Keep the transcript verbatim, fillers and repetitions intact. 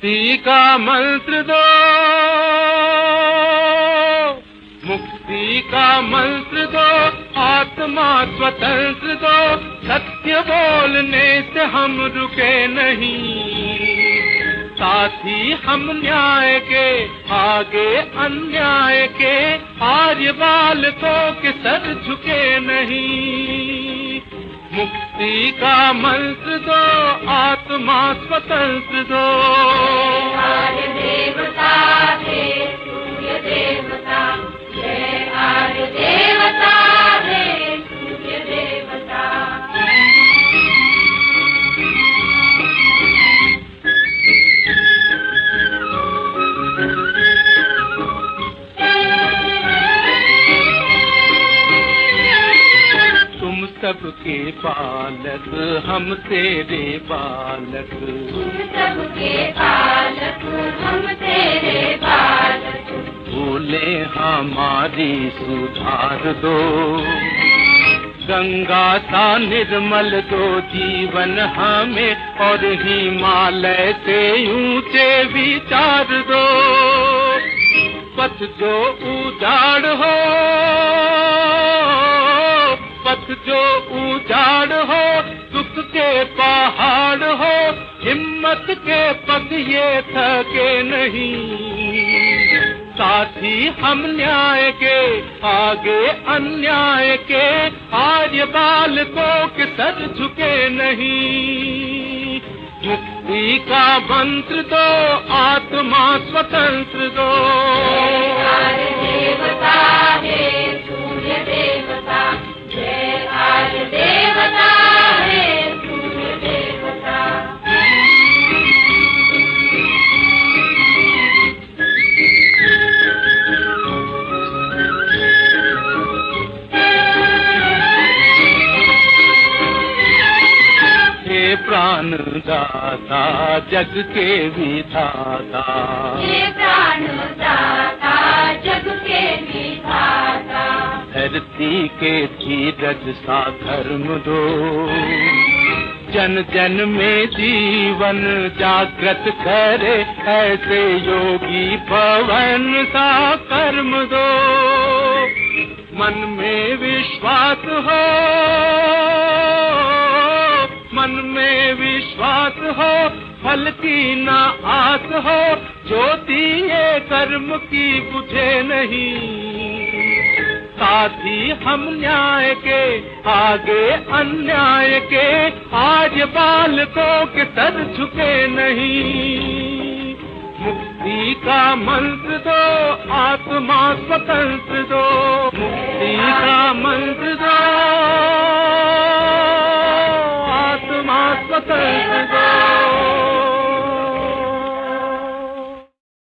मुक्ति का मंत्र दो, मुक्ति का मंत्र दो, आत्मा स्वतंत्र दो, सत्य बोलने से हम रुके नहीं, साथी हम न्याय के आगे अन्याय के, आर्य बालकों के सर झुके नहीं। मुक्ति का मंत्र दो, आत्मा स्वतंत्र दो। आर्य देवता हे सूर्य देवता, जय आर्य देवता हे सूर्य देवता। सबके बालक हम तेरे बालक, सबके बालक हम तेरे बालक, भूले हमारी सुधार दो, गंगा सा निर्मल दो जीवन हमें, और हिमालय से ऊंचे विचार दो, पथ जो उजाड़ हो, पथ जो उजाड़ हो, दुख के पहाड़ हो, हिम्मत के पग ये थके नहीं, साथी हम न्याय के आगे अन्याय के, आर्य बालकों के सर झुके नहीं। मुक्ति का मंत्र दो, आत्मा स्वतंत्र दो। आर्य देवता हे सूर्य देवता, जय आर्य देवता हे सूर्य देवता। हे प्राण दाता जग के विधाता, हे प्राण दाता जग के विधाता, धरती के धीरज सा धर्म दो, जन जन में जीवन जागृत करे, ऐसे योगी भवन सा कर्म दो, मन में विश्वास हो, मन में विश्वास हो, फल की न आस हो, ज्योति ये कर्म की बुझे नहीं, साथी हम न्याय के आगे अन्याय के, आर्य बालकों के सर झुके नहीं। मुक्ति का मंत्र दो, आत्मा स्वतंत्र दो, मुक्ति का मंत्र दो, आत्मा स्वतंत्र